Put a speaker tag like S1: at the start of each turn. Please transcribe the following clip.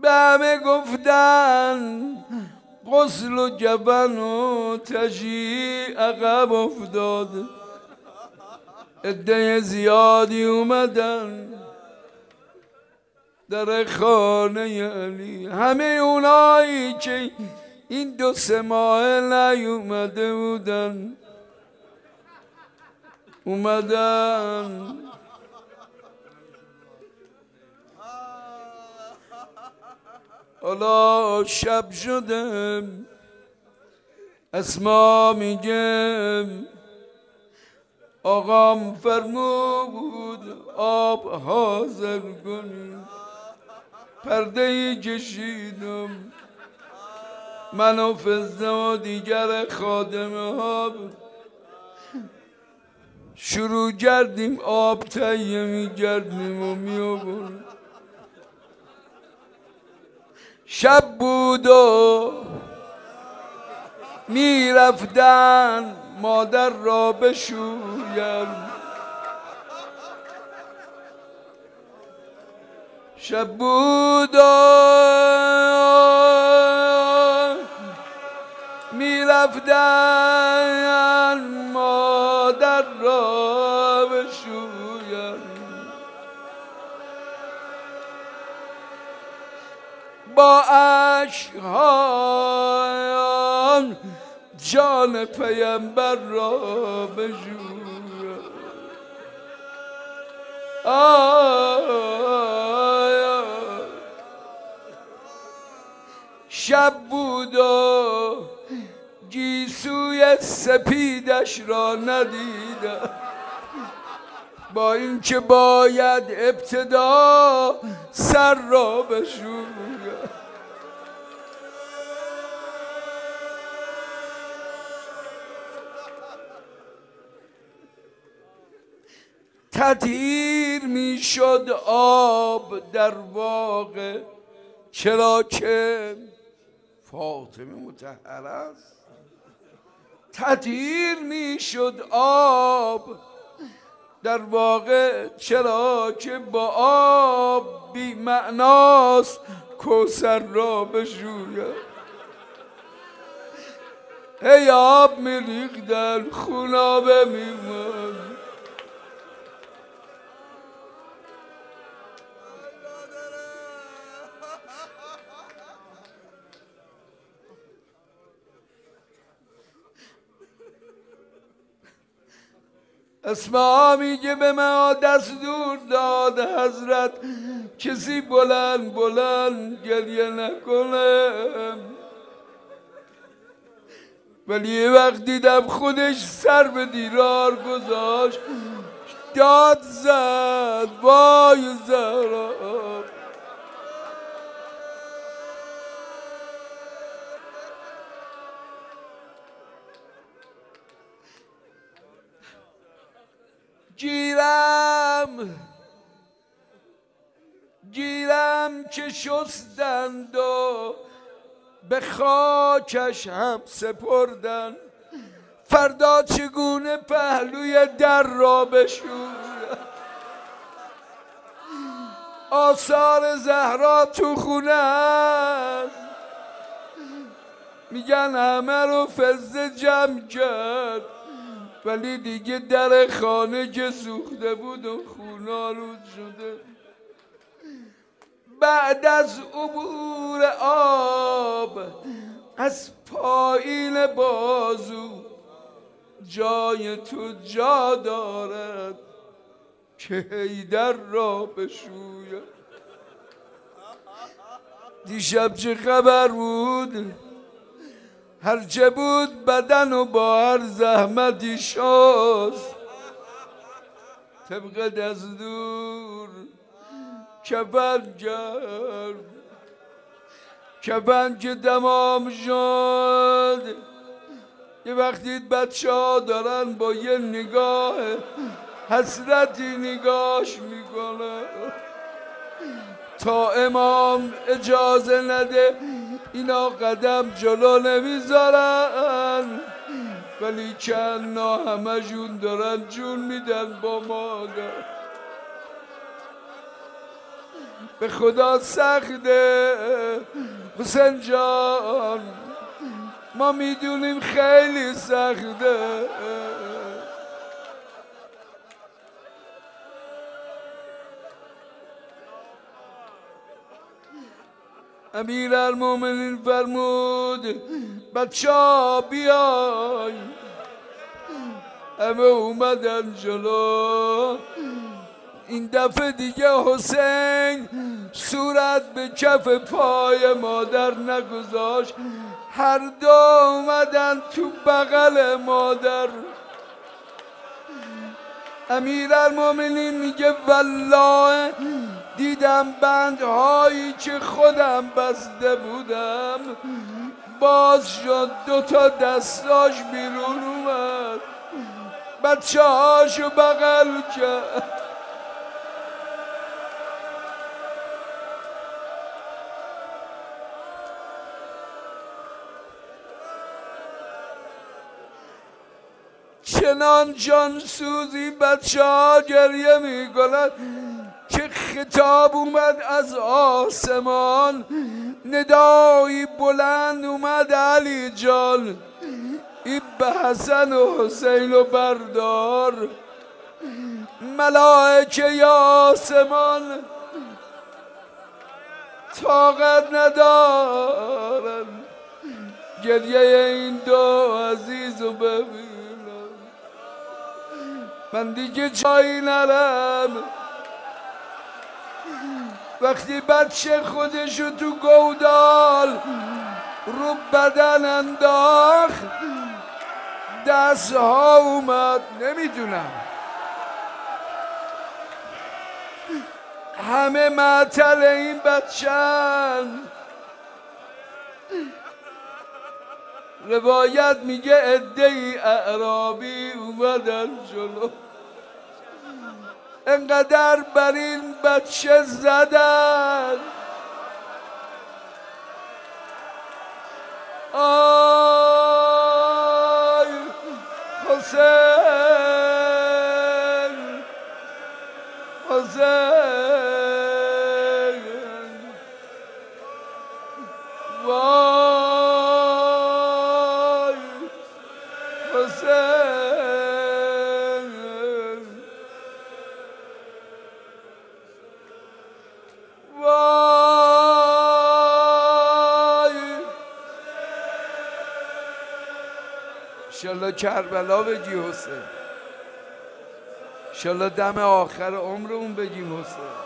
S1: به همه گفتن غسل و جبن و تشییع عقب افتاد. عده زیادی اومدن در خانه علی، همه اونایی که این 2-3 ماه نیومده بودن اومدن. حالا شب شده، اسما میگه آقام فرمود آب حاضر کنی. پرده ای کشیدم، من و فزه و دیگر خادمه ها شروع کردیم آب تهیه می‌کردیم و می‌آوردیم. شب بود و میرفتن مادر را بشویم. شب بود و میرفتن مادر را بشویم. با اشک‌ها جان پیامبر را بجویم. شب بود و گیسوی سپیدش را ندیدم، با اینکه باید ابتدا سر را بشویم. تطهیر می شد آب در واقع، چرا که فاطمه مطهره است. تطهیر می شد آب در واقع، چرا که با آب بی معناست کوثر را بشوید. هی آب می ریختن خونابه می ماند. اسما میگه به ما دستور داد حضرت کسی بلند بلند گریه نکنه، ولی یه وقت دیدم خودش سر به دیوار گذاشت داد زد وای زهرا. گیرم که شستند و به خاکش هم سپردن، فردا چگونه پهلوی در را بشویم. آثار زهرا تو خونه است، میگن همه رو فزه جمع کرد، ولی دیگه در خانه که سوخته بود و خونه آلود شده. بعد از عبور آب از پایین بازو جای تو جا دارد که حیدر را بشوید. دیشب چه خبر بود؟ هرچه بود بدن و با هر زحمتی شست، طبق دستور کفن کرد. کفن که تمام شد، یه وقتی بچه ها دارن با یه نگاه حسرتی نگاش میکنه تا امام اجازه نده اینا قدم جلو نمیذارن، ولی کنا همشون دارن جون میدن با مادر. به خدا سخته حسین جان، ما میدونیم خیلی سخته. امیرالمومنین فرمود بچه ها بیای، همه اومدن جلو. این دفعه دیگه حسین صورت به کف پای مادر نگذاشت، هر دو اومدن تو بغل مادر. امیرالمومنین میگه والله دیدم بندهایی که خودم بسته بودم باز شد، دوتا دستاش بیرون اومد، بچه هاشو بغل کرد. چنان جانسوزی بچه ها گریه می کند که خطاب اومد از آسمان، ندایی بلند اومد علی جان این به حسن و حسین و بردار. ملائکه یا آسمان طاقت ندارن گریه این دو عزیز و ببینم، من دیگه جایی نرم. وقتی بچه خودشو تو گودال رو بدن انداخت دست ها اومد، نمیدونم همه معطل این بچه‌ن. روایت میگه عده‌ای اعرابی اومدن جلو، انقدر بر این بچه زدن آی حسین حسین وای حسین انشالله کربلا بگی حسین، انشالله دم آخر عمرمون بگیم حسین.